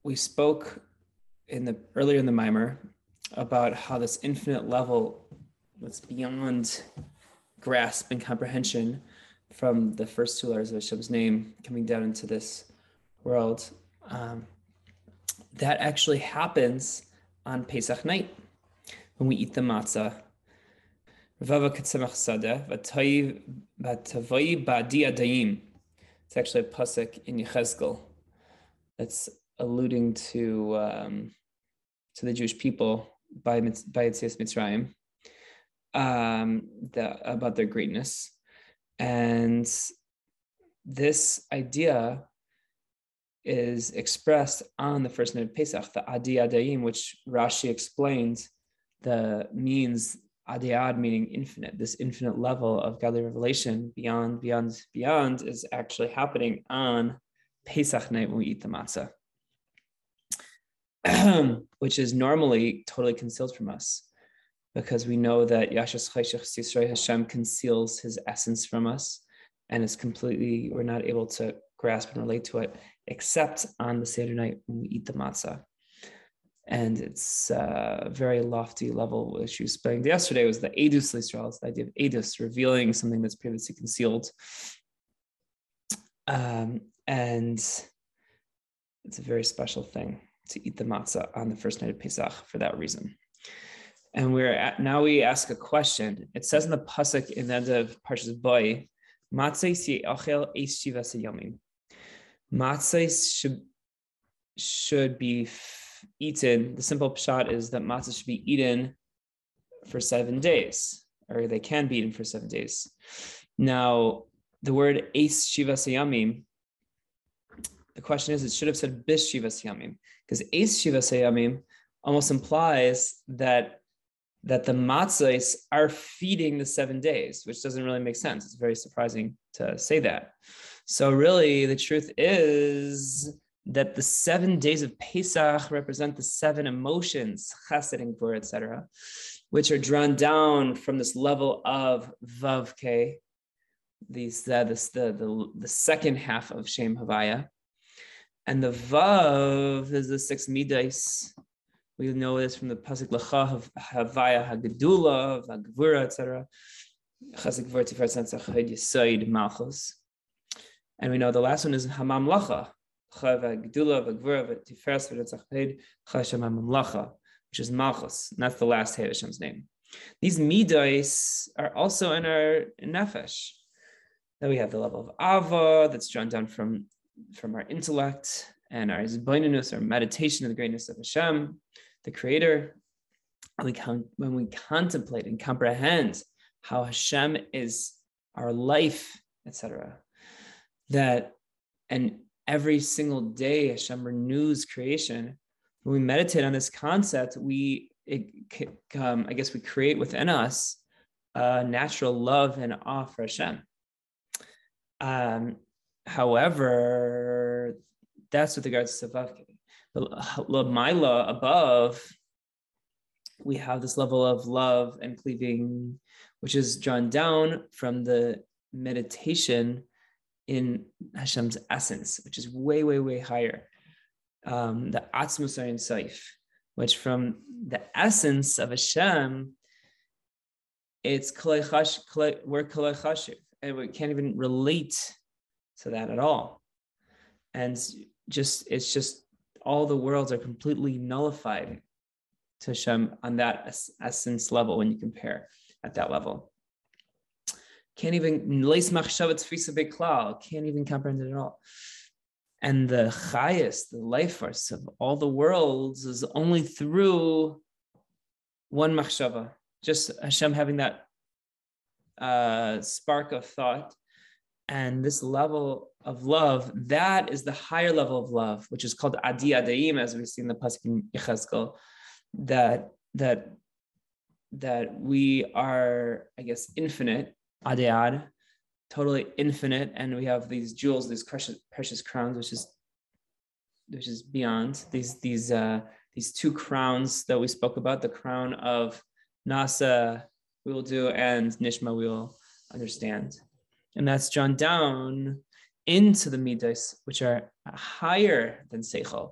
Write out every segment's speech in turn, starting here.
we spoke earlier in the mimer about how this infinite level that's beyond grasp and comprehension from the first two letters of Hashem's name coming down into this world, that actually happens on Pesach night when we eat the matzah. It's actually a pasuk in Yechezkel that's alluding to the Jewish people by Yetzias Mitzrayim, about their greatness. And this idea is expressed on the first night of Pesach, the Adi Adayim, which Rashi explains means Adiad meaning infinite. This infinite level of godly revelation beyond is actually happening on Pesach night when we eat the matzah, which is normally totally concealed from us, because we know that Yashas Chayshach Yisrael Hashem conceals his essence from us, and we're not able to grasp and relate to it except on the Seder night when we eat the matzah. And it's a very lofty level, which you explained yesterday, was the Edus Yisrael. It's the idea of Edus, revealing something that's previously concealed. And it's a very special thing to eat the matzah on the first night of Pesach for that reason. And now we ask a question. It says in the pasuk in the end of Parshas Bo, Matzos ye'achel eis shivas yomim. Matzos should be eaten. The simple pshat is that matzah should be eaten for 7 days, or they can be eaten for 7 days. Now, the word eis shivas yomim, the question is, it should have said bis shivas yomim, because eis shivas yomim almost implies that the matzahs are feeding the 7 days, which doesn't really make sense. It's very surprising to say that. So really, the truth is that the 7 days of Pesach represent the 7 emotions, chesed and gvura, etc., which are drawn down from this level of vavke, the second half of Shem Havaya. And the vav is the 6 midas. We know this from the pasuk Lacha Havaya Hagedula, Hagvura, etc. Chesed Gvura Tiferet Netzach Yesod Malchus. And we know the last one is Hamamlacha, Hagedula, Hagvura, Tiferet Netzach Hamamlacha, which is Malchus. And that's the last Hey Hashem's name. These midas are also in our nefesh. Then we have the level of Ava that's drawn down from our intellect, and our zbainus, our meditation of the greatness of Hashem, the Creator. When we contemplate and comprehend how Hashem is our life, etc., and every single day Hashem renews creation. When we meditate on this concept, we create within us a natural love and awe for Hashem. However, that's with regards to Vavke. But Lamaila, above, we have this level of love and cleaving, which is drawn down from the meditation in Hashem's essence, which is way, way, way higher. The Atzmus Ein Sof, which from the essence of Hashem, it's we're Kalei Chashiv, and we can't even relate to that at all. And it's just all the worlds are completely nullified to Hashem on that essence level when you compare at that level. Can't even comprehend it at all. And the chayas, the life force of all the worlds is only through one machshava, just Hashem having that spark of thought. And this level of love, that is the higher level of love, which is called Adi Adayim, as we see in the pasuk in Yechezkel, that we are, infinite, Adiad, totally infinite, and we have these jewels, these precious crowns, which is beyond these 2 crowns that we spoke about, the crown of Nasa we will do, and Nishma we will understand. And that's drawn down into the midas, which are higher than Seichel.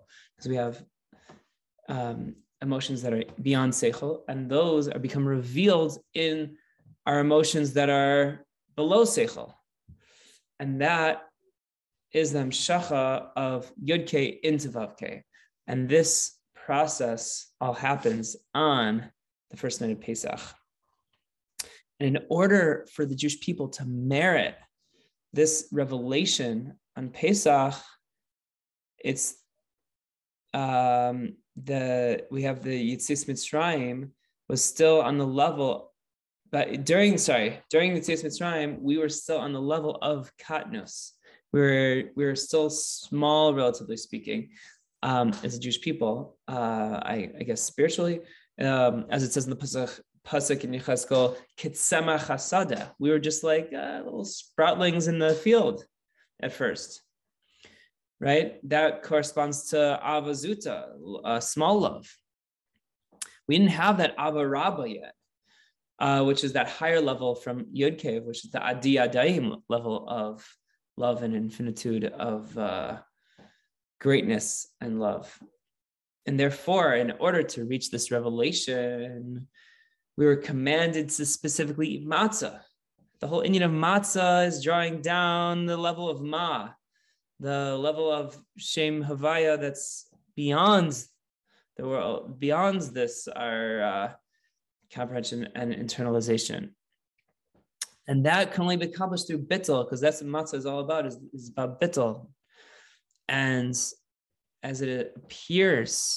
because we have emotions that are beyond seichel, and those are become revealed in our emotions that are below seichel, and that is the hamshacha of Yud-K into Vav-K. And this process all happens on the first night of Pesach. And in order for the Jewish people to merit this revelation on Pesach, it's we have the Yitzis Mitzrayim was still on the level, but during Yitzis Mitzrayim, we were still on the level of Katnus. We were still small, relatively speaking, as a Jewish people. I guess spiritually, as it says in the Pasuk in Yechezkel, Kitzemach Hasada. We were just like little sproutlings in the field at first, right? That corresponds to Avazuta, small love. We didn't have that Ava Rabba yet, which is that higher level from Yud Kev, which is the Adi Adaim level of love and infinitude of greatness and love. And therefore, in order to reach this revelation, we were commanded to specifically eat matzah. The whole inyan of matzah is drawing down the level of ma, the level of Shem Havaya that's beyond the world, beyond this, our comprehension and internalization. And that can only be accomplished through bittul, because that's what matzah is all about, is about bittul. And as it appears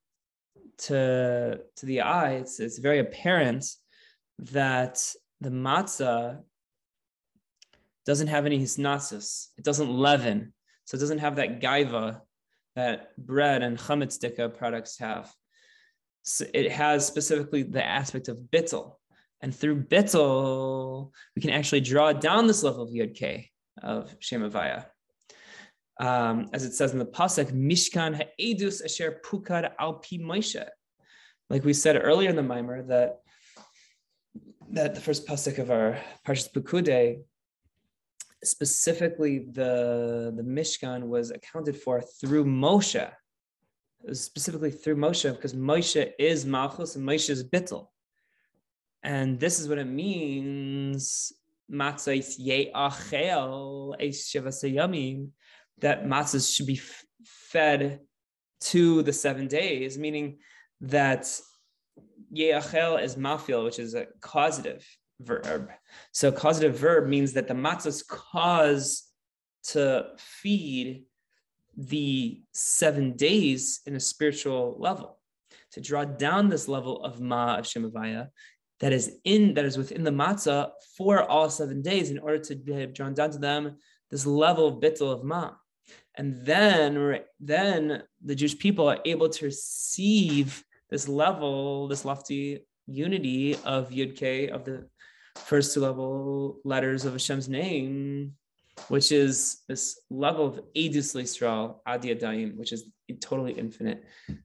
to the eye, it's very apparent that the matzah doesn't have any hisnasus. It doesn't leaven. So it doesn't have that gaiva that bread and chametz dika products have. So it has specifically the aspect of bittul. And through bittul, we can actually draw down this level of Yud K, of Shem Havaya. As it says in the Pasuk, Mishkan ha'edus asher pukad al pi Moshe. Like we said earlier in the Maimer, that the first Pasuk of our Parshas Pekudei, specifically the Mishkan was accounted for through Moshe. It was specifically through Moshe, because Moshe is Malchus and Moshe is Bittul. And this is what it means, matzah ye'achel eish shivasei yamim, that matzahs should be fed to the 7 days, meaning that ye'achel is mafil, which is a causative verb. So causative verb means that the matzahs cause to feed the 7 days in a spiritual level, to draw down this level of ma of Shem Havaya that is within the matzah for all 7 days, in order to be drawn down to them this level of bittul of ma. And then the Jewish people are able to receive this level, this lofty unity of Yud K, of the first 2 level letters of Hashem's name, which is this level of Eidus L'Yisrael, Adi Adayim, which is totally infinite.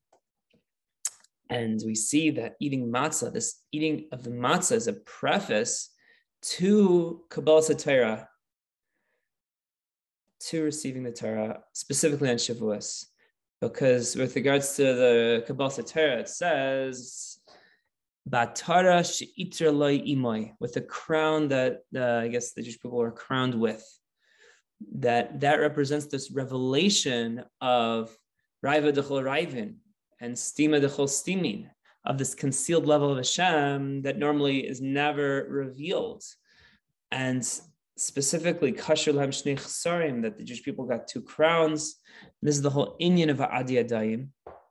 And we see that eating matzah, this eating of the matzah, is a preface to Kabbalas HaTorah, to receiving the Torah, specifically on Shavuos. Because with regards to the Kabbalas HaTorah, it says, B'Torah she'iter lo imoy, with the crown that I guess the Jewish people were crowned with. That represents this revelation of Raiva D'chol Raivin, and Stima D'chol Stimin, of this concealed level of Hashem that normally is never revealed. And specifically, Kasher Lahem Shnei Chesarim, that the Jewish people got 2 crowns. This is the whole inyan of Adi Adayim,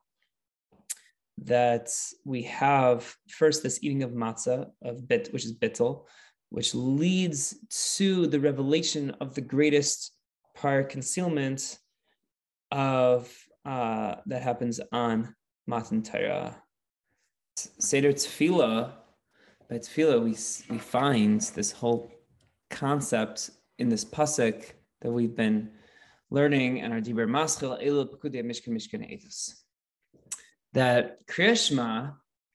that we have first this eating of matzah, which is bittul, which leads to the revelation of the greatest prior concealment of that happens on Matan Torah. Seder Tefillah, by Tefillah we find this whole concept in this pasuk that we've been learning in our Diber Maschil, Elu Pekudei Mishkan Mishkan Eidus. That Kriya Shema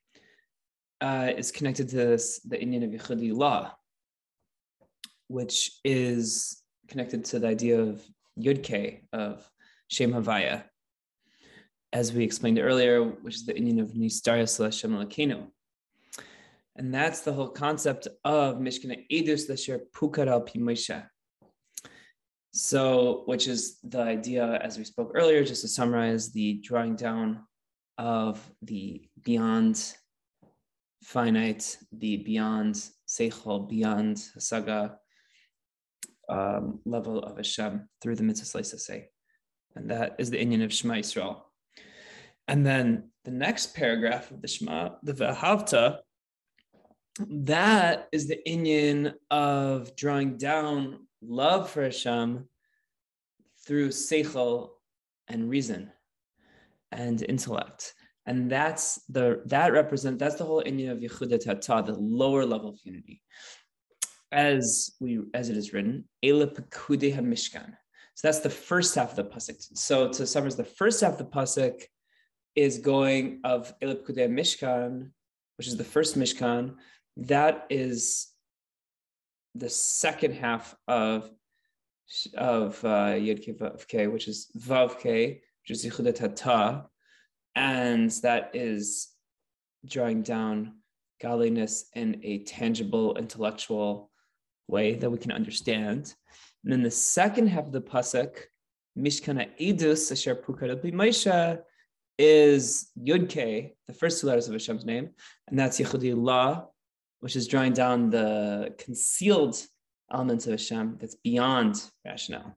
is connected to the inyan of Yichudi law, which is connected to the idea of Yud K, of Shem Havaya. as we explained earlier, which is the inyan of Nistarius L'Hashem Elokeinu. And that's the whole concept of Mishkan Edus L'Sher Pukar al Pi Moshe. So, which is the idea, as we spoke earlier, just to summarize, the drawing down of the beyond finite, the beyond seichel, beyond hasaga level of Hashem through the mitzvah leisaseh. And that is the inyan of Shema Yisrael. And then the next paragraph of the Shema, the V'ahavta, that is the inyan of drawing down love for Hashem through seichel and reason and intellect. And that's the whole inyan of Yehuda Tata, the lower level of unity. As it is written, Ele Pekudei HaMishkan. So that's the first half of the pasuk. So to summarize, the first half of the pasuk is going of Ele Pekudei HaMishkan, which is the first Mishkan. That is the second half of Yud Kei Vav Kei, which is Vav Kei, which is Yehuda Tata, and that is drawing down godliness in a tangible, intellectual way that we can understand. And then the second half of the pasuk, Mishkan Edus Asher Pukar al Pi Moshe, is Yud Kei, the first two letters of Hashem's name, and that's Yechudi La, which is drawing down the concealed elements of Hashem that's beyond rationale.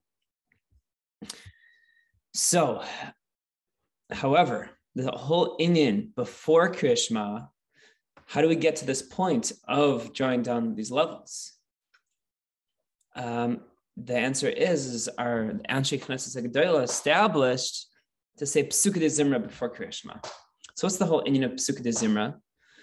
So, however, the whole inyan before Kriyat Shema, how do we get to this point of drawing down these levels? The answer is our Anshe Knesset Gedolah established to say Psukei de Zimra before Kriyat Shema. So what's the whole inyan of Psukei de Zimra?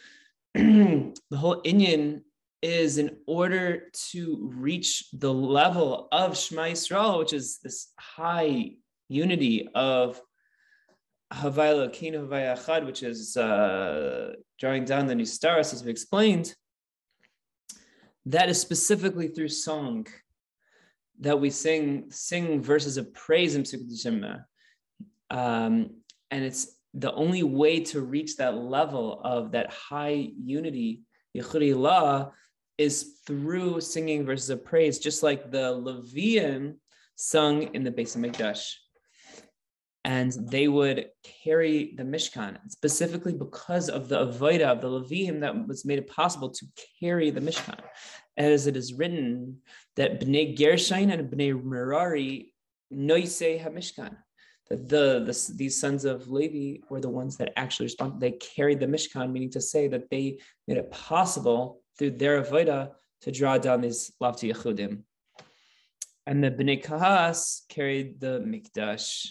The whole inyan is in order to reach the level of Shema Yisrael, which is this high unity of Havaya Elokeinu Havaya Echad, which is drawing down the Nistaros, as we explained. That is specifically through song that we sing verses of praise in Psukei de Zimra. And it's the only way to reach that level of that high unity, Yechudi La, is through singing verses of praise, just like the Leviim sung in the Beis HaMikdash. And they would carry the Mishkan, specifically because of the Avodah of the Leviim that was made it possible to carry the Mishkan. As it is written that Bnei Gershon and Bnei Merari noisei HaMishkan, that these sons of Levi were the ones that actually responded. They carried the Mishkan, meaning to say that they made it possible through their avodah to draw down these lofty Yechudim. And the Bnei Kahas carried the Mikdash.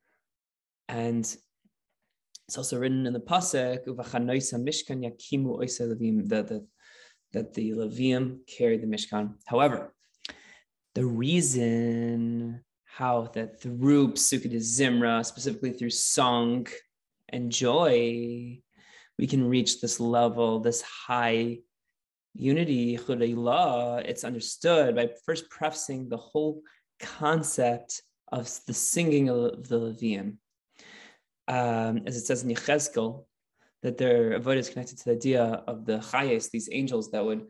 And it's also written in the pasuk Uvachanoisa Mishkan Yakimu Oisa Levim, that the Leviim carried the Mishkan. However, the reason how that through Psukei de Zimra, specifically through song and joy, we can reach this level, this high unity, Chudei La, it's understood by first prefacing the whole concept of the singing of the Leviim. As it says in Yechezkel, that their avodah is connected to the idea of the Chayes, these angels that would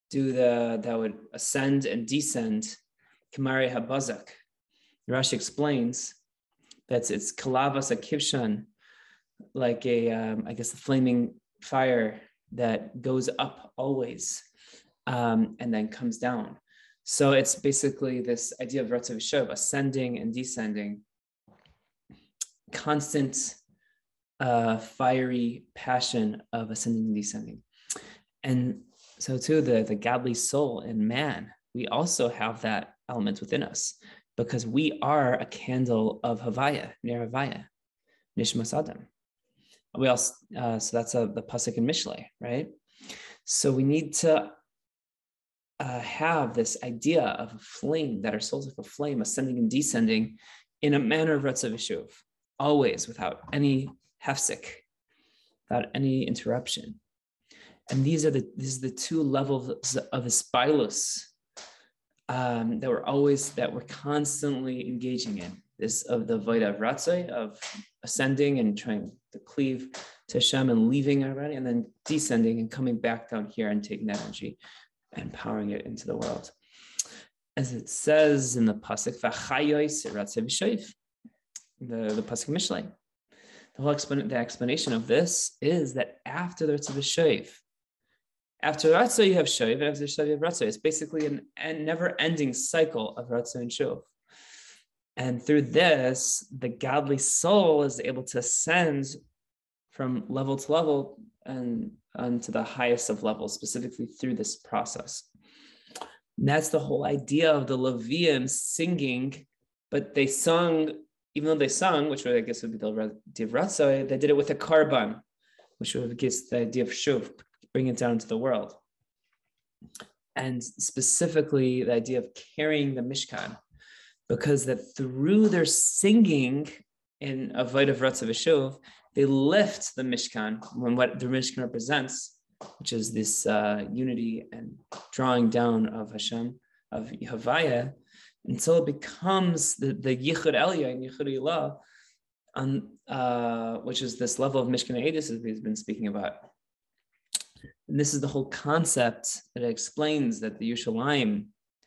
ascend and descend, Kamari HaBazak. Rashi explains that it's Kalavas HaKivshan, like a flaming fire that goes up always and then comes down. So it's basically this idea of Ratzav Shov, ascending and descending, constant fiery passion of ascending and descending. And so too, the godly soul in man, we also have that element within us, because we are a candle of Havaya, Ner Havaya, Nishmas Adam. We also, so that's the pasuk in Mishlei, right? So we need to have this idea of a flame, that our soul's like a flame, ascending and descending in a manner of Ratzav Shuv, always without any hefsek, without any interruption. And these are the two levels of Aspilus that we're constantly engaging in. This of the Voida of Ratzai, of ascending and trying to cleave to Hashem and leaving already, and then descending and coming back down here and taking that energy and powering it into the world. As it says in the pasuk, the pasuk Mishlei. The explanation of this is that after the Ratzav V'Shoiv, after Ratzah you have Shoiv, and after Shoiv you have Ratzah. It's basically a never-ending cycle of Ratzah and Shuv. And through this, the godly soul is able to ascend from level to level and to the highest of levels, specifically through this process. And that's the whole idea of the Leviim singing, but they sung, even though they sung, which I guess would be the idea of Ratzah, they did it with a karban, which would give the idea of Shuv, bring it down into the world. And specifically the idea of carrying the Mishkan, because that through their singing in Avodah Ratzah V'Shuv, they lift the Mishkan, when what the Mishkan represents, which is this unity and drawing down of Hashem, of Havaya, until it becomes the Yichud Eliyah and Yichud Ilah, which is this level of Mishkan Edus as we've been speaking about. And this is the whole concept that explains that the Yerushalayim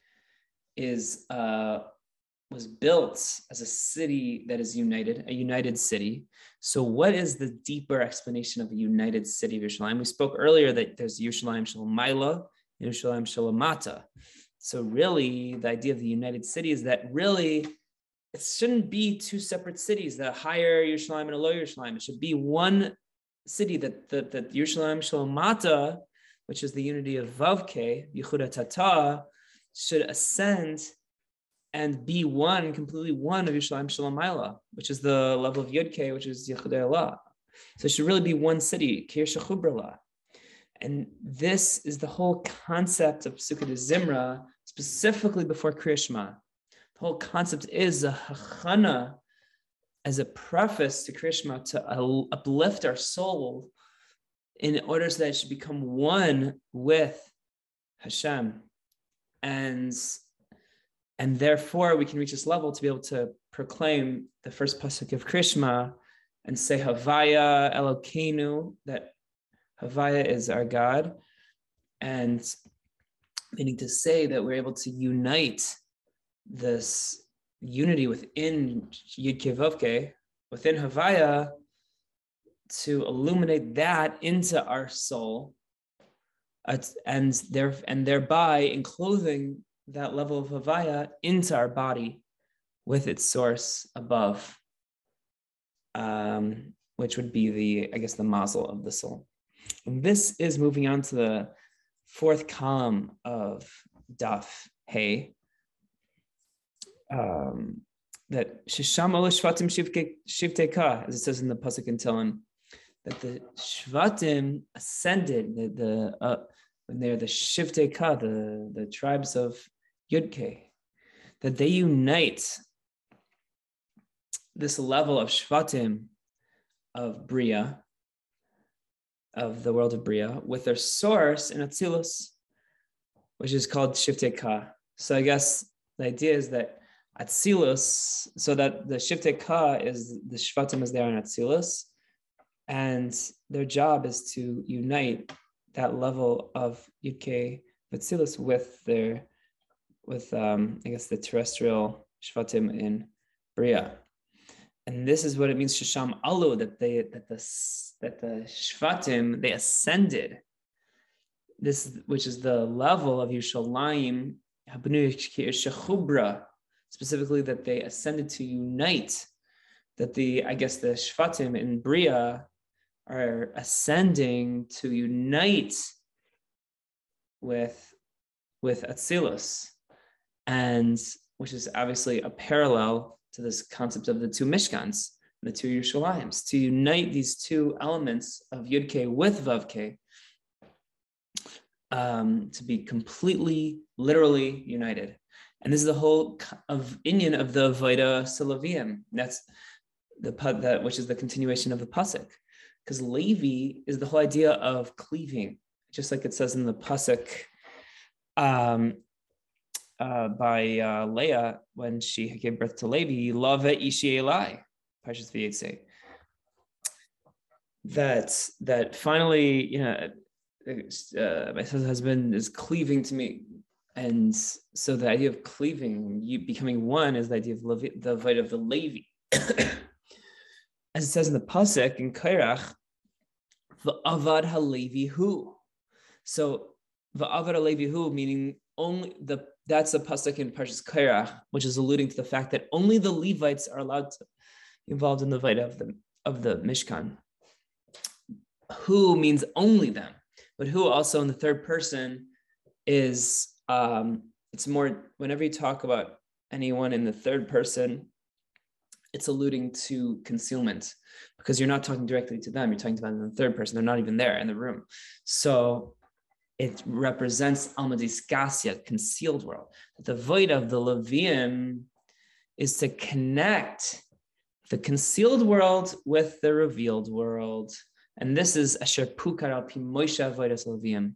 was built as a city that is united, a united city. So what is the deeper explanation of a united city of Yerushalayim? We spoke earlier that there's Yerushalayim Shalom Maila and Yerushalayim Shalom Mata. So really, the idea of the united city is that really, it shouldn't be two separate cities, the higher Yerushalayim and a lower Yerushalayim. It should be one city that Yerushalayim Shalom Mata, which is the unity of Vavke, Yehuda Tata, should ascend and be one, completely one of Yerushalayim Shalom Maila, which is the level of Yud-K, which is Yechudei Allah. So it should really be one city, Kir Shechubrala. And this is the whole concept of Sukkot Zimra, specifically before Kriya Shema. The whole concept is a hachana, as a preface to Kriya Shema, to uplift our soul in order so that it should become one with Hashem. And therefore, we can reach this level to be able to proclaim the first pasuk of Kriya Shema and say Havaya Elokeinu, that Havaya is our God, and meaning to say that we're able to unite this unity within Yud-Kei Vav-Kei, within Havaya, to illuminate that into our soul, and thereby enclosing that level of Havaya into our body with its source above, which would be the mazel of the soul. And this is moving on to the fourth column of Daf Hey, that Shisham Ola Shvatim Shivtei Ka, as it says in the Pasuk in Tehillim, that the Shvatim ascended, when they're the Shivtei Ka, the tribes of Yud-Kei, that they unite this level of Shvatim of Bria, of the world of Bria, with their source in Atzilus, which is called Shiftei Ka. So I guess the idea is that Atzilus, so that the Shiftei Ka is the Shvatim is there in Atzilus, and their job is to unite that level of Yud-Kei Atzilus with the terrestrial Shvatim in Bria. And this is what it means, Shisham Alu, that the Shvatim, they ascended. This, which is the level of Yerushalayim, Shechubra, specifically that they ascended to unite, that the Shvatim in Bria are ascending to unite with Atzilus, and which is obviously a parallel to this concept of the two Mishkans, the two Yerushalayim, to unite these two elements of Yud-Kei with Vav-Kei, to be completely, literally united. And this is the whole of inyan of the Avodah Silavim. That's which is the continuation of the pasuk, because Levi is the whole idea of cleaving, just like it says in the pasuk by Leah when she gave birth to Levi, Lava Ishi Elai, Parshas Vayetze, that finally, my husband is cleaving to me. And so the idea of cleaving, you becoming one, is the idea of the Vayda of the Levi. As it says in the Pasuk in Kairach, V'avad HaLevi Hu. So V'avad HaLevi Hu, meaning that's the Pasuk in Parshas Kairach, which is alluding to the fact that only the Levites are allowed to be involved in the Vayda of the Mishkan. Who means only them, but who also in the third person is, it's more, whenever you talk about anyone in the third person, it's alluding to concealment, because you're not talking directly to them, you're talking to them in the third person, they're not even there in the room. So it represents Almadis Gasya, concealed world. The void of the Leviim is to connect the concealed world with the revealed world. And this is Asher Pukar al Pi Moshe Avodas Leviim,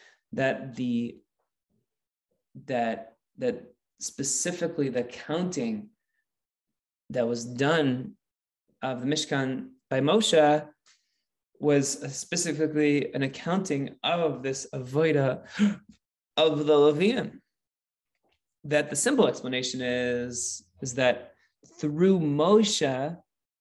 that specifically the counting that was done of the Mishkan by Moshe was specifically an accounting of this avoda of the Leviim. That the simple explanation is that through Moshe,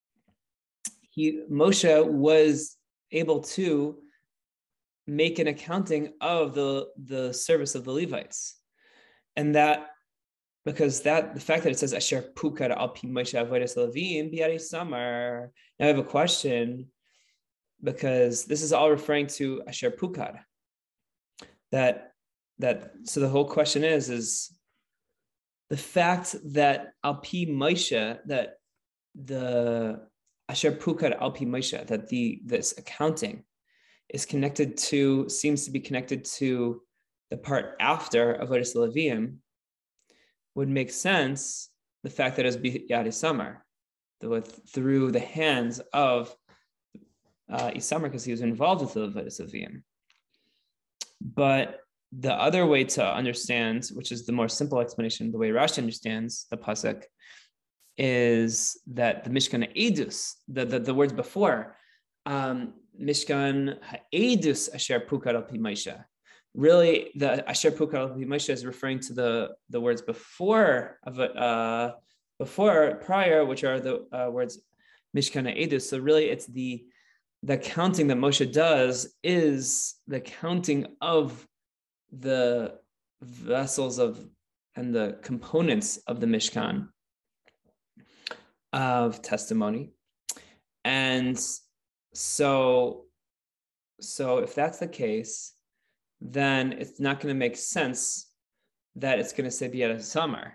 Moshe was able to make an accounting of the service of the Levites. And that, because the fact that it says Asher Pukar al Pi Moshe Avodas Leviim Bi'ari Samar. Now I have a question, because this is all referring to Asher Pukar. So the whole question is the fact that al Pi Moshe, that the Asher Pukar al Pi Moshe, that this accounting seems to be connected to the part after Avodas Leviim, would make sense, the fact that it was Bi'ari Samar, through the hands of Isamar, because he was involved with the Avodas Leviim. But the other way to understand, which is the more simple explanation, the way Rashi understands the pasuk, is that the Mishkan Ha'edus, the words before, Mishkan Ha'edus Asher Pukar al Pi Moshe. Really, the Asher Pukar al Pi Moshe is referring to the words prior, which are the words Mishkan Ha'edus. So really, it's the counting that Moshe does is the counting of the vessels and the components of the Mishkan of testimony. And so if that's the case, then it's not going to make sense that it's going to say Bi'ari Samar.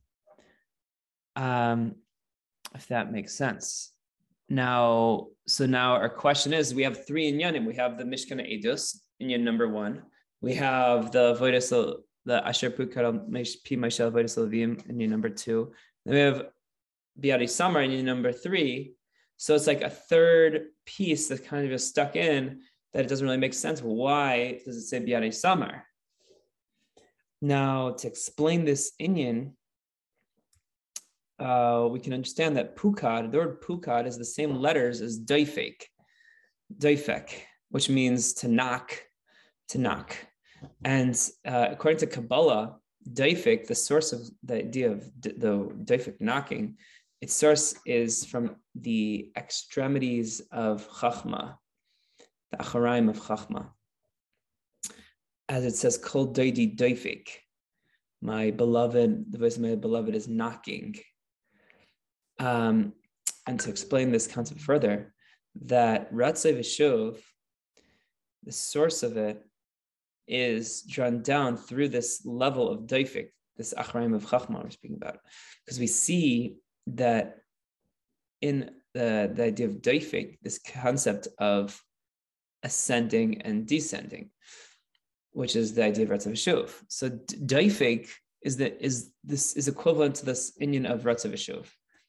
If that makes sense. Now our question is, we have three inyanim. We have the Mishkan Ha'edus, inyan number 1. We have the Asher Pukar al Pi Moshe Avodas Leviim, inyan number 2. Then we have Bi'ari Samar, inyan number 3. So it's like a third piece that kind of just stuck in, that it doesn't really make sense. Why does it say Bi'ari Samar? Now, to explain this inyan, we can understand that Pukad, the word Pukad, is the same letters as Doifek, which means to knock. And according to Kabbalah, Doifek, the source of the idea of the Doifek knocking, its source is from the extremities of Chachma, the Acharaim of Chachma. As it says, Kol Doidi Doifek, my beloved, the voice of my beloved is knocking. And to explain this concept further, that Ratzei V'Shuv, the source of it, is drawn down through this level of Doifek, this Acharaim of Chachma we're speaking about. Because we see that in the idea of Doifek, this concept of ascending and descending, which is the idea of Ratzei V'Shuv. So Doifek is equivalent to this inyan of Ratzei V'Shuv,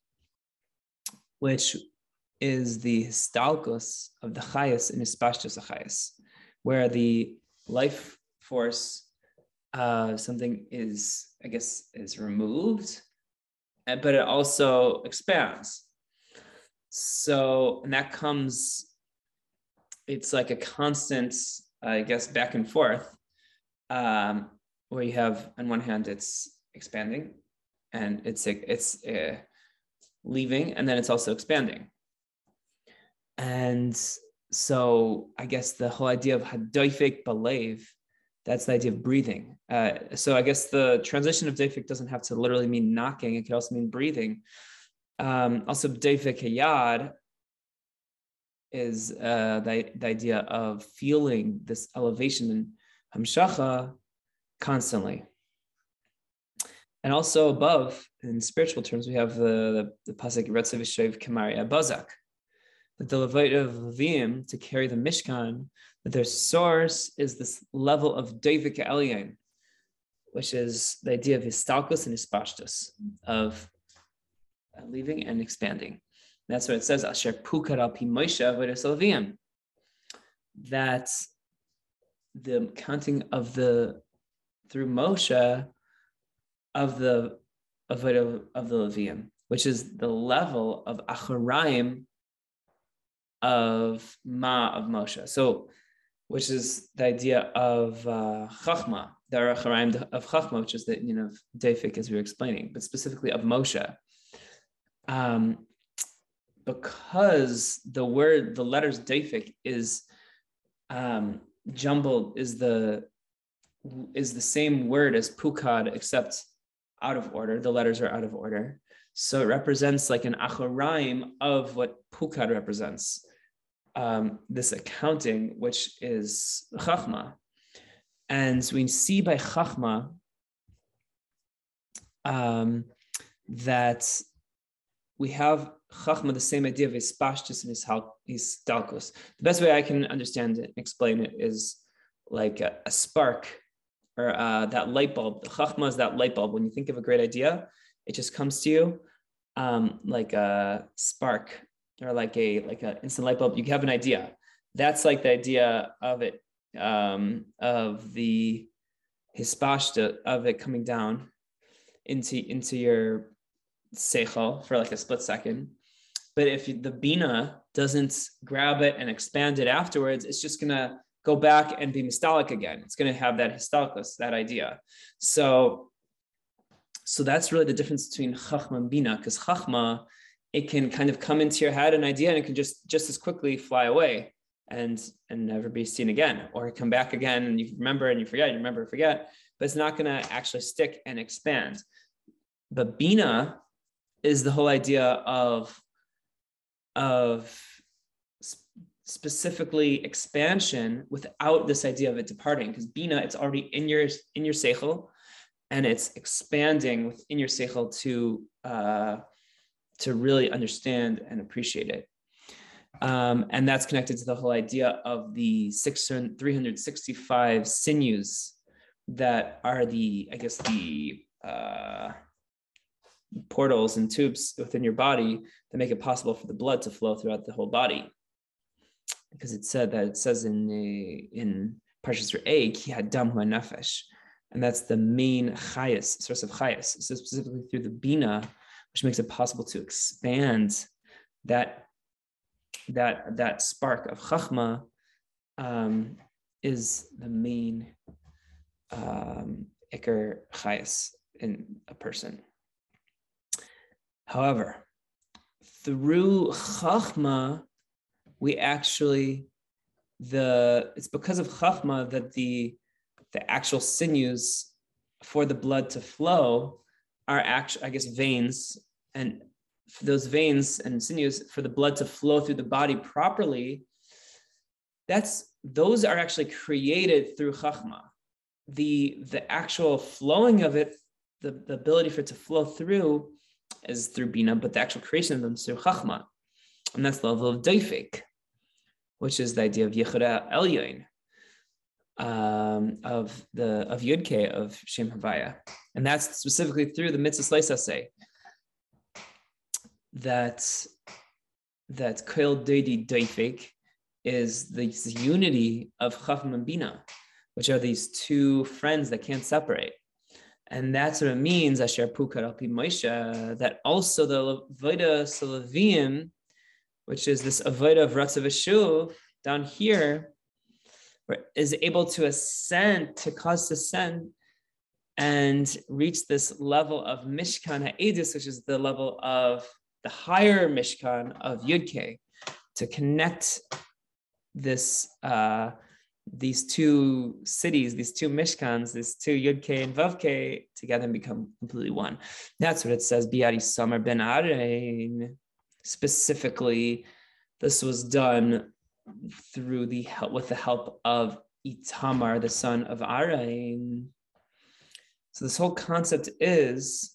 which is the histalkus of the chayas in hispashtus chayas, where the life force something is removed, but it also expands. So, and that comes it's like a constant, I guess, back and forth, where you have on one hand it's expanding, and it's leaving, and then it's also expanding. And so I guess the whole idea of hadoifik balev, that's the idea of breathing. So I guess the translation of doifik doesn't have to literally mean knocking. It could also mean breathing. Also, doifik hayad is the idea of feeling this elevation in hamshacha constantly. And also above, in spiritual terms, we have the pasuk Retzav Yishev Kemaria Bazak, that the Levite of Levim, to carry the Mishkan, that their source is this level of Doivik Elyon, which is the idea of histalkus and hispashtus, of leaving and expanding. And that's what it says, Asher Pukar al Pi Moshe Avodas Levim, that the counting of through Moshe of the Avodah of the Levim, which is the level of Acharayim of Moshe. So, which is the idea of Chachma, the Acharayim of Chachma, which is the of Deifik, as we were explaining, but specifically of Moshe. Because the letters Deifik is jumbled, is the same word as Pukad, except out of order. The letters are out of order. So it represents like an Acharayim of what Pukad represents. This accounting, which is Chachma. And we see by Chachma that we have Chachma, the same idea of Hispashtus and Histalkus. The best way I can understand it and explain it is like a spark, or that light bulb. The Chachma is that light bulb. When you think of a great idea, it just comes to you like a spark, or like a instant light bulb. You have an idea. That's like the idea of it, of the hispashta, of it coming down into your seichel for like a split second. But if the bina doesn't grab it and expand it afterwards, it's just gonna go back and be mistalik again. It's gonna have that histalkus, that idea. So that's really the difference between chachma and bina, because chachma, it can kind of come into your head, an idea, and it can just as quickly fly away and never be seen again, or come back again and you remember and you forget, you remember and forget, but it's not going to actually stick and expand. But bina is the whole idea of specifically expansion without this idea of it departing, because bina, it's already in your seichel, and it's expanding within your seichel to really understand and appreciate it. And that's connected to the whole idea of the 365 sinews that are the portals and tubes within your body that make it possible for the blood to flow throughout the whole body. Because it says in Parshas Re'eh, ki hadam hu nefesh, and that's the main chayas, source of chayas. So specifically through the bina, which makes it possible to expand that spark of chachma, is the main ikar chayas in a person. However, through chachma, we actually, it's because of chachma that the actual sinews for the blood to flow are actually, veins, and for those veins and sinews for the blood to flow through the body properly, those are actually created through chachma. The actual flowing of it, the ability for it to flow through, is through bina, but the actual creation of them is through chachma, and that's the level of doifik, which is the idea of yichud elyon, of Yudke, of Shem Havaya, and that's specifically through the mitzvah leisaseh, that kol deidi doifik is this unity of chachma and bina, which are these two friends that can't separate. And that's what it means, Asher Pukar al Pi Moshe, that also the Avodah Levim, which is this Avodah of Ratzav Yishuv, down here is able to ascend, to cause descent and reach this level of Mishkan Ha'edus, which is the level of the higher Mishkan of Yud-Kei, to connect this these two cities, these two Mishkans, these two Yud-Kei and Vav-Kei together and become completely one. That's what it says, Biadi Samar ben Arain. Specifically, this was done through with the help of Itamar, the son of Arain. So this whole concept is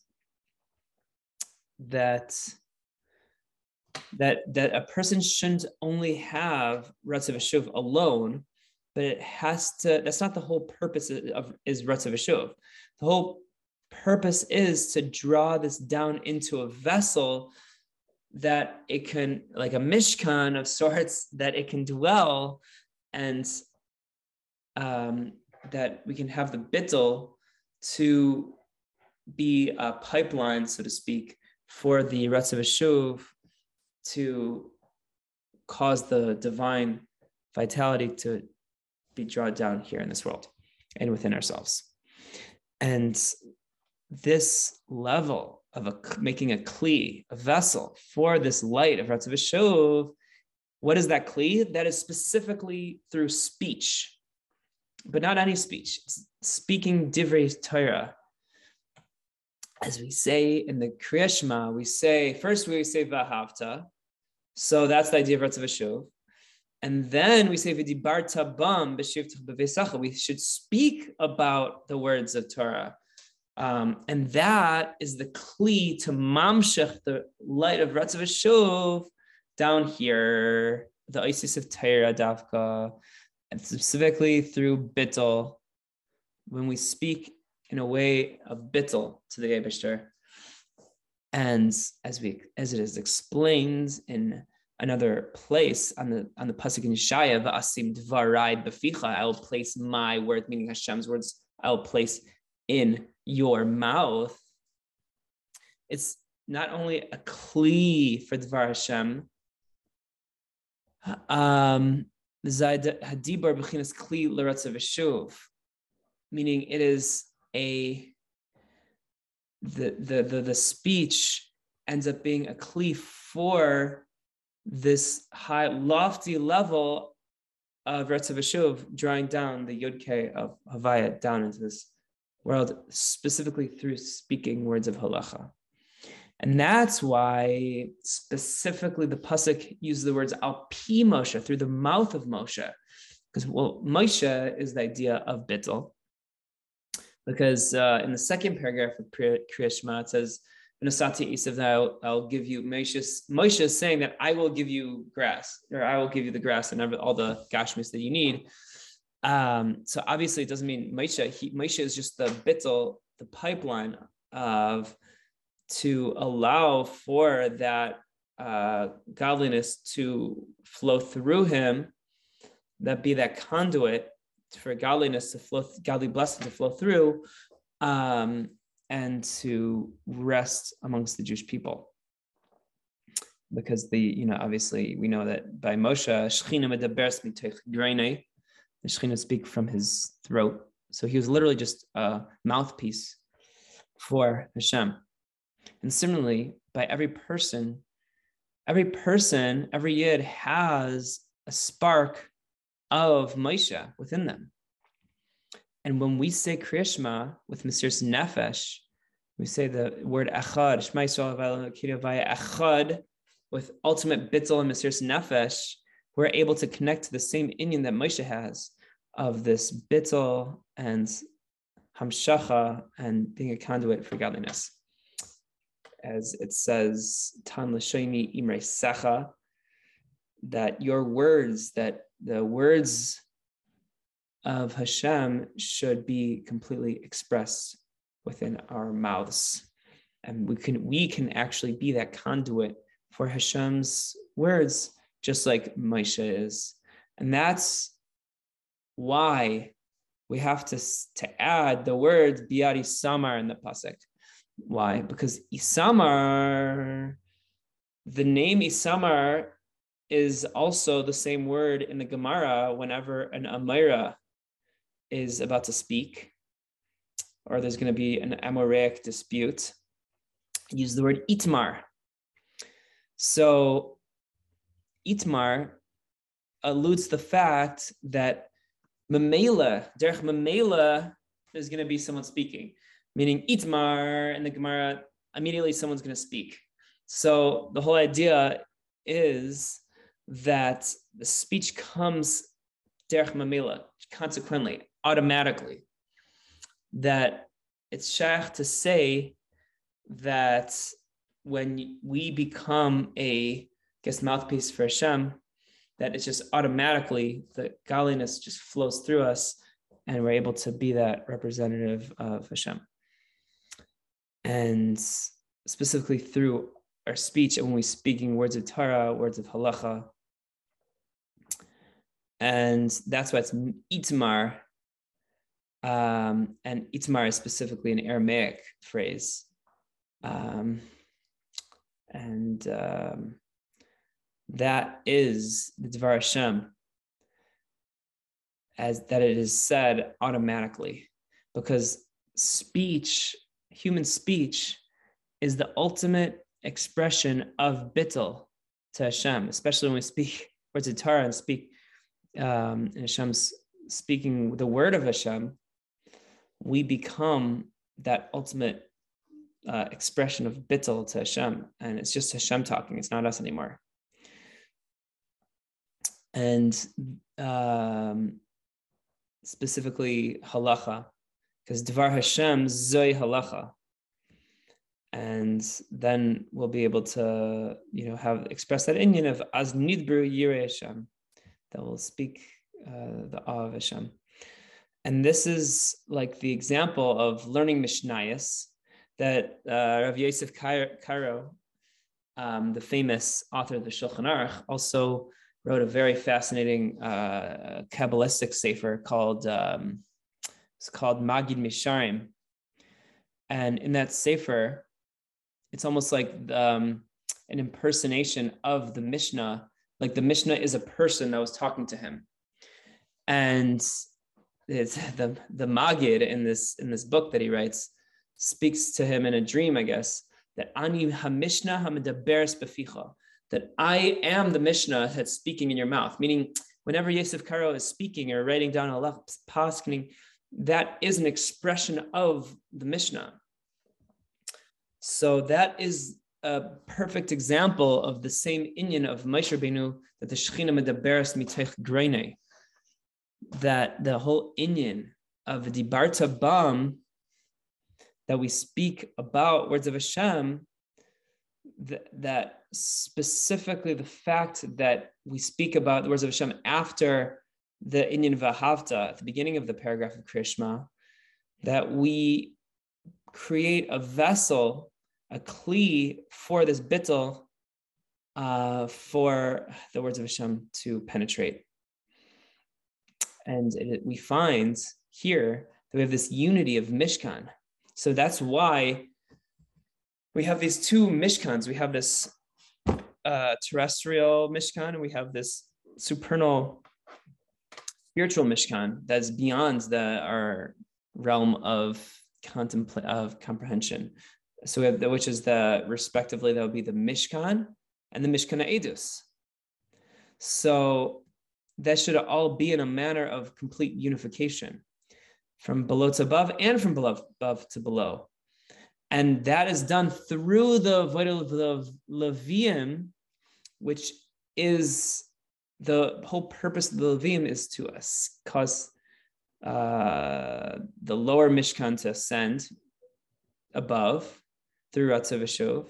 that a person shouldn't only have Ratzav Hashuv alone, but it has to, that's not the whole purpose is Ratzav Hashuv. The whole purpose is to draw this down into a vessel that it can, like a mishkan of sorts, that it can dwell, and that we can have the bittul to be a pipeline, so to speak, for the Ratzav Hashuv to cause the divine vitality to be drawn down here in this world and within ourselves. And this level of making a kli, a vessel for this light of Ratzav Hashuv, what is that kli? That is specifically through speech, but not any speech. It's speaking divrei Torah. As we say in the Kriya Shema, we say Vahavta. So that's the idea of Ratzav Hashuv. And then we say V'dibarta bam b'shivtach b'veisacha. We should speak about the words of Torah. And that is the kli to mamshech, the light of Ratzav Hashuv, down here, the Isis of Torah Davka, and specifically through bittul, when we speak in a way of bittul to the Eibishter. And as it is explained in another place on the pasuk in Yeshaya, v'asim dvarai b'ficha, I will place my word, meaning Hashem's words, I will place in your mouth. It's not only a kli for Dvar Hashem, hadibar b'chinas kli l'ratzav Hashuv, meaning it is the speech ends up being a kli for this high, lofty level of Ratzav Hashuv, drawing down the Yud-Kei of Havaya down into this world, specifically through speaking words of halacha. And that's why specifically the pasuk uses the words al pi Moshe, through the mouth of Moshe, because Moshe is the idea of bittul. Because in the second paragraph of Kriya Shema, it says, I'll give you, Moshe is saying that I will give you grass, or I will give you the grass and all the gashmis that you need. So obviously it doesn't mean Moshe. Moshe is just the bittul, the pipeline to allow for that godliness to flow through him, that be that conduit for godliness to flow, godly blessing to flow through, and to rest amongst the Jewish people. Because obviously we know that by Moshe, Shechina medabers mitoch greinei, the Shechina speak from his throat. So he was literally just a mouthpiece for Hashem. And similarly, by every person, every Yid has a spark of Moshe within them. And when we say Kriya Shema with Mesiras Nefesh, we say the word Echad, Shema Yisrael via Echad, with ultimate bittul and Mesiras Nefesh, we're able to connect to the same inyan that Moshe has of this bittul and hamshacha and being a conduit for godliness. As it says, Tan l'shoini imrei secha, that your words, that the words of Hashem should be completely expressed within our mouths. And we can actually be that conduit for Hashem's words, just like Moshe is. And that's why we have to add the word Biadi Samar in the pasuk. Why? Because Isamar, the name Isamar is also the same word in the Gemara whenever an Amira is about to speak, or there's going to be an Amoraic dispute. Use the word itmar. So itmar alludes to the fact that Mamela, derech Mamela, there's going to be someone speaking, meaning itmar in the Gemara, immediately someone's going to speak. So the whole idea is that the speech comes derech Mamela, consequently, automatically. That it's shaykh to say that when we become a mouthpiece for Hashem, that it's just automatically, the godliness just flows through us and we're able to be that representative of Hashem. And specifically through our speech, and when we're speaking words of Torah, words of halacha. And that's why it's itmar. And itmar is specifically an Aramaic phrase. That is the Dvar Hashem, as that it is said automatically, because speech, human speech, is the ultimate expression of bittul to Hashem, especially when we speak words of Torah and speak in Hashem's speaking the word of Hashem, we become that ultimate expression of bittul to Hashem, and it's just Hashem talking. It's not us anymore. And specifically halacha, because Dvar Hashem zoy halacha, and then we'll be able to, have express that inyan of az nidbru yirei Hashem, that will speak the awe of Hashem. And this is like the example of learning Mishnayos that Rav Yosef Karo, the famous author of the Shulchan Aruch, also wrote a very fascinating Kabbalistic sefer called Magid Misharim. And in that sefer, it's almost like an impersonation of the Mishnah. Like the Mishnah is a person that was talking to him. And it's the Magid in this book that he writes speaks to him in a dream, I guess, that Ani HaMishnah HaMedaberes Beficha, that I am the Mishnah that's speaking in your mouth, meaning whenever Yosef Karo is speaking or writing down a paskening, that is an expression of the Mishnah. So that is a perfect example of the same inyan of Moshe Rabbeinu, that the Shechina Medaberes Miteich Greinei, that the whole inyan of the Dibarta Bam, that we speak about words of Hashem, that specifically the fact that we speak about the words of Hashem after the inyan Vahavta, at the beginning of the paragraph of Kriya Shema, that we create a vessel, a kli for this bittul, for the words of Hashem to penetrate. And we find here that we have this unity of Mishkan. So that's why we have these two Mishkans. We have this terrestrial Mishkan, and we have this supernal spiritual Mishkan that's beyond our realm of comprehension. So we have which is respectively, that would be the Mishkan and the Mishkan Edus. So that should all be in a manner of complete unification, from below to above and from above to below. And that is done through the Avodah Leviim, which is the whole purpose of the Leviim is to cause the lower Mishkan to ascend above through Ratzah V'Shov.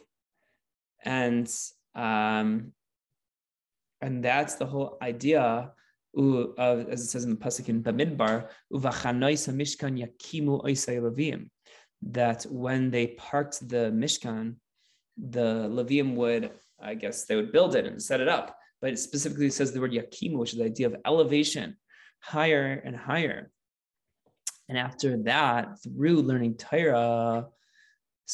And that's the whole idea of, as it says in the pasuk in Bamidbar, Uvachanois HaMishkan Yakimu Oisei Leviim, that when they parked the Mishkan, the Leviim would, I guess, they would build it and set it up. But it specifically says the word Yakimu, which is the idea of elevation, higher and higher. And after that, through learning Torah,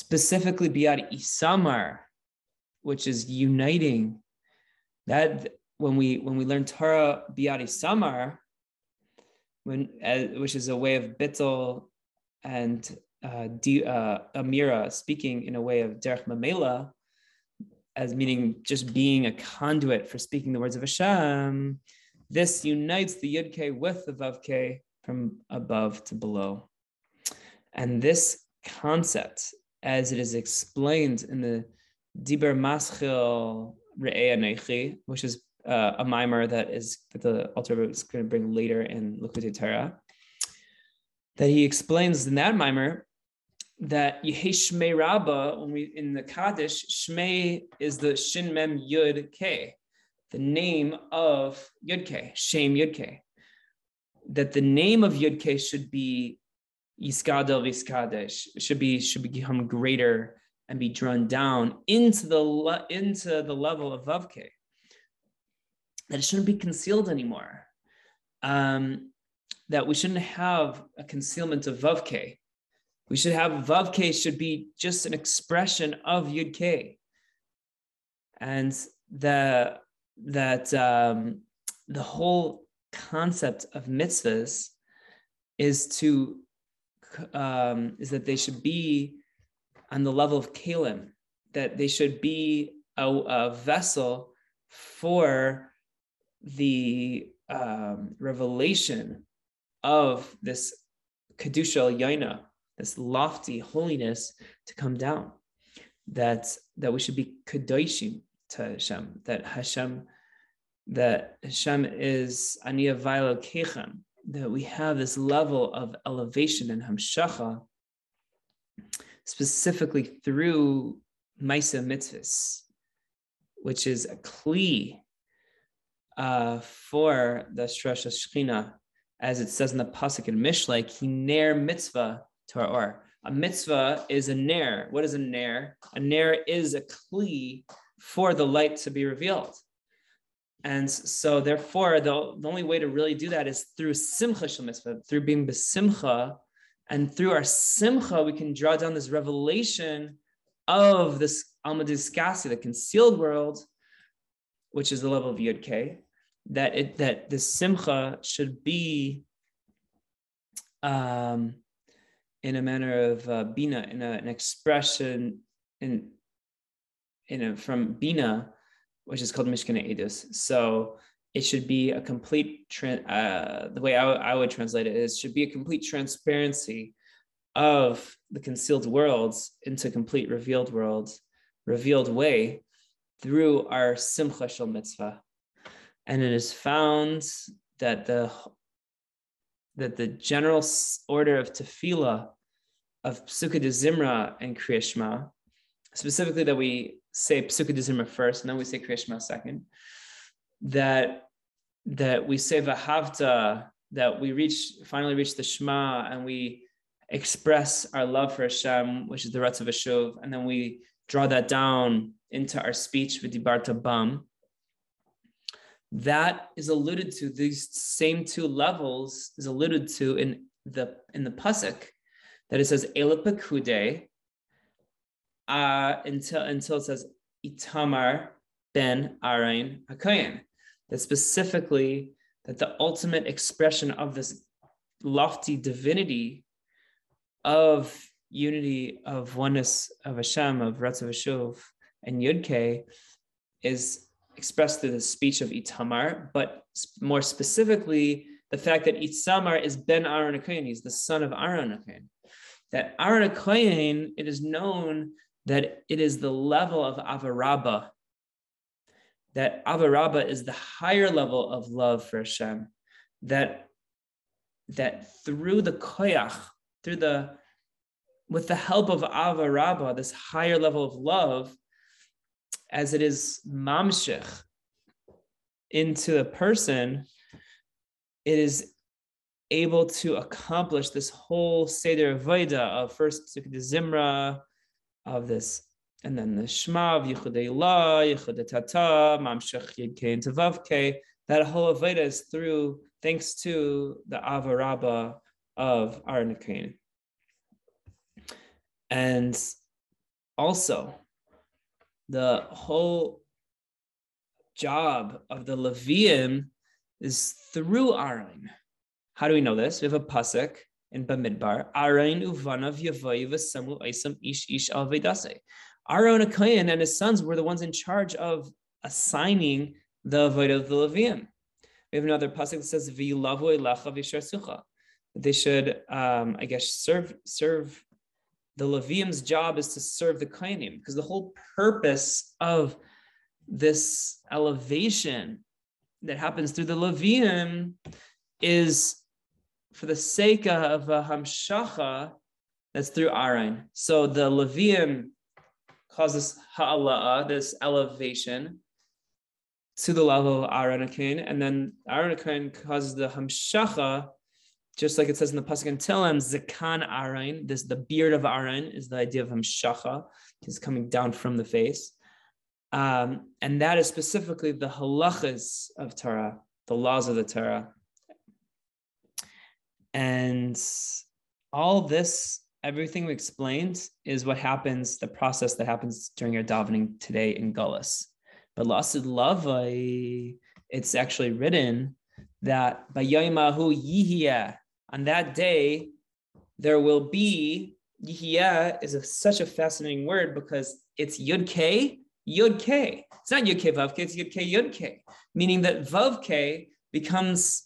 specifically Biad Isamar, which is uniting, that when we learn Torah Biadi Samar, which is a way of bittul and Amira, speaking in a way of Derech Mamela, as meaning just being a conduit for speaking the words of Hashem, this unites the Yud-K with the Vav-K from above to below. And this concept, as it is explained in the Diber Maschil Re'eh Anechi, which is a mimer that the Alter Rebbe is going to bring later in Likutei Torah, that he explains in that mimer that Yehi Shmei Rabbah, when we in the Kaddish, Shmei is the Shin Mem Yud K, the name of Yud K, Shem Yud K. That the name of Yud K should be Yiskadel Viskadesh, should become greater and be drawn down into the level of Vav K. That it shouldn't be concealed anymore. That we shouldn't have a concealment of Vav K. We should have Vav K should be just an expression of Yud K. And the whole concept of mitzvahs is that they should be on the level of kalim, that they should be a vessel for the revelation of this kedusha yaina, this lofty holiness to come down. That we should be kedoshim to Hashem. That Hashem is ani avaylo kechem. That we have this level of elevation and hamshacha, specifically through Maisa Mitzvahs, which is a kli for the Shrosh Shechina, as it says in the pasuk in Mishlei, ki ner mitzvah Torah. A mitzvah is a ner. What is a ner? A ner is a kli for the light to be revealed. And so therefore, the only way to really do that is through simcha shel mitzvah, through being besimcha, and through our simcha, we can draw down this revelation of this Alma Diskasi, the concealed world, which is the level of Yud K, that the simcha should be in a manner of bina, in an expression from bina, which is called Mishkana Edus. So it should be a complete, the way I would translate it is, should be a complete transparency of the concealed worlds into complete revealed worlds, revealed way through our Simcha Shel Mitzvah. And it is found that the general order of tefillah of Psukkah de Zimra and Kriya Shema, specifically that we say Psukkah de Zimra first, and then we say Kriya Shema second, that we say Vahavta, that we finally reach the Shema, and we express our love for Hashem, which is the Ratzav Hashuv, and then we draw that down into our speech, V'dibarta Bam. That is alluded to, these same two levels is alluded to in the pasuk, that it says Ela Pekude, until it says Itamar ben Arain HaKohen, that specifically that the ultimate expression of this lofty divinity of unity, of oneness of Hashem, of Ratzav Hashuv and Yud K, is expressed through the speech of Itamar, but more specifically, the fact that Itamar is ben Aaron HaKohen, he's the son of Aaron HaKohen. That Aaron HaKohen, it is known that it is the level of Avarabba, that Avarabba is the higher level of love for Hashem, that through the koyach, with the help of Avarabba, this higher level of love, as it is mamshech into a person, it is able to accomplish this whole Seder Avoda of first Psukkah de Zimra, of this, and then the Shema of Yichudei La, Yichudei Tata, Mamshech Yud K into Vav K. That whole Avoda is through, thanks to the Avarabba of Aaron HaKohen. And also, the whole job of the Levium is through Aaron. How do we know this? We have a pasuk in Bamidbar. Aaron uvanav yavai v'samu isam ish al vedase. Aaron HaKohen and his sons were the ones in charge of assigning the avodah of the Levium. We have another pasuk that says v'yilavu elecha v'yishar sucha. They should, serve. The Levium's job is to serve the Kohanim, because the whole purpose of this elevation that happens through the Levium is for the sake of a hamshacha that's through Aaron. So the Levium causes ha'ala'ah, this elevation, to the level of Aaron HaKohen, and then Aaron HaKohen causes the hamshacha, just like it says in the pasuk in Tehillim, Zakan Aaron, the beard of Aaron is the idea of hamshacha, is coming down from the face. And that is specifically the halachas of Torah, the laws of the Torah. And all this, everything we explained, is what happens, the process that happens during our davening today in Gullus. But Lasid Lavai, it's actually written that Bayoimahu Yihiyah, on that day, there will be, Yihiyah is such a fascinating word because it's Yud K. It's not Yud K Vav K, it's Yud K Yud K, meaning that Vav K becomes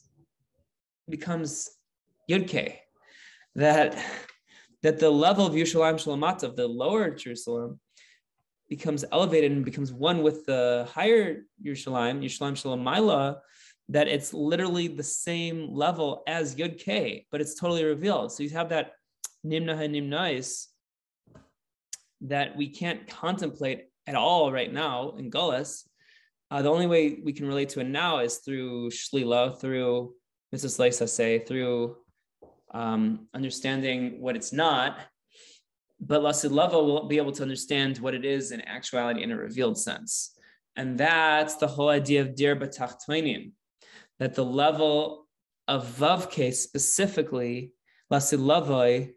Yud K. That the level of Yerushalayim Shalamata, of the lower Jerusalem, becomes elevated and becomes one with the higher Yerushalayim Shalamayla, that it's literally the same level as Yud K, but it's totally revealed. So you have that Nimna HaNimnais that we can't contemplate at all right now in Gullus. The only way we can relate to it now is through Shlila, through Mrs. Leisase, through understanding what it's not. But Lasid Lava will be able to understand what it is in actuality in a revealed sense. And that's the whole idea of Dir B'Tachtainim, that the level of Vavke specifically, Lasid Lavoi,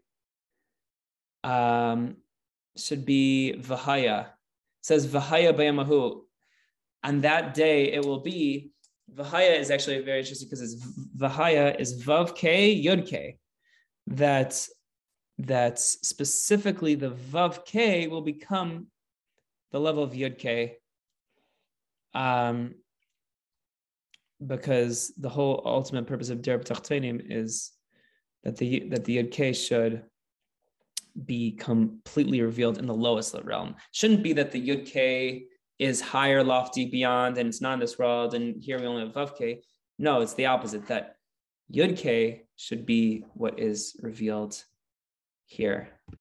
should be Vahaya. It says Vahaya Bayamahu. On that day, it will be, Vahaya is actually very interesting because it's Vahaya is Vavke Yudke. That's specifically the Vav K will become the level of Yud K, because the whole ultimate purpose of Der B'Tachtainim is that the Yud K should be completely revealed in the lowest realm. Shouldn't be that the Yud K is higher, lofty, beyond, and it's not in this world, and here we only have Vav K. No, it's the opposite, that Yud K should be what is revealed here.